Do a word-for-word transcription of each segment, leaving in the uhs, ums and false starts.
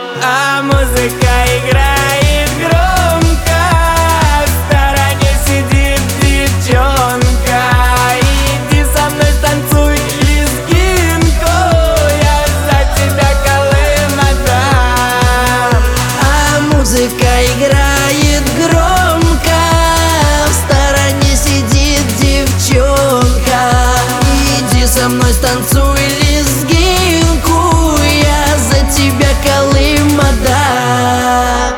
А музыка играет громко, в стороне сидит девчонка. Иди со мной станцуй лезгинку, я за тебя Колым отдам. А музыка играет громко, в стороне сидит девчонка. Иди со мной станцуй лезгинку, я за тебя Колым отдам.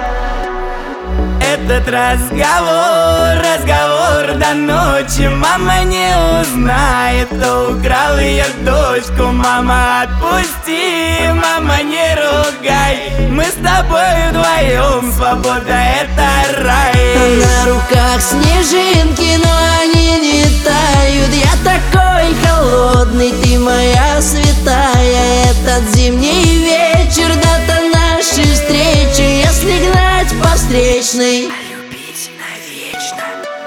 Этот разговор, разговор до ночи. Мама не узнает, кто украл ее дочку. Мама, отпусти, мама, не ругай. Мы с тобой вдвоем, свобода — это рай. На руках снежинки, но они не тают. Я такой холодный, ты моя святая. Этот зимний вечер, дата нашей встречи. Если гнать по встречной, Любить навечно.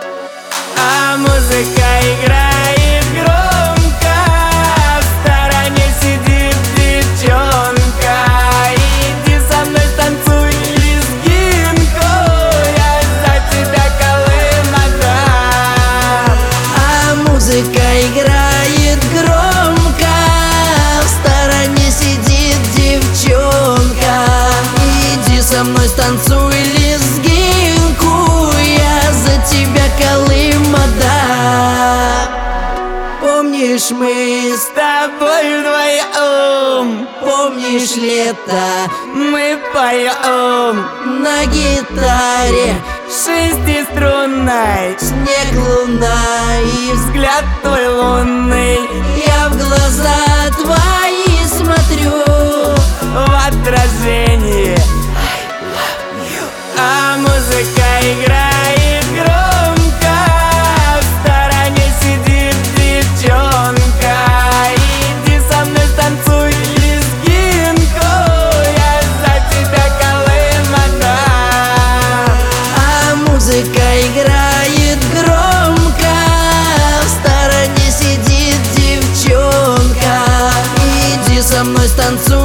А музыка играет громко, в стороне сидит девчонка. Иди со мной станцуй лезгинку, я за тебя Колым отдам. а музыка играет громко, в стороне сидит девчонка. Иди со мной станцуй лезгинку, я за тебя Колым отдам. Помнишь, мы С тобой вдвоем помнишь лето мы поем на гитаре, шестиструнной. снег, луна и Взгляд твой лунный я в глаза твои смотрю. в отражении. А музыка играет громко, в стороне сидит девчонка. Иди со мной станцуй лезгинку, я за тебя Колым отдам. А музыка играет громко, в стороне сидит девчонка. Иди со мной станцуй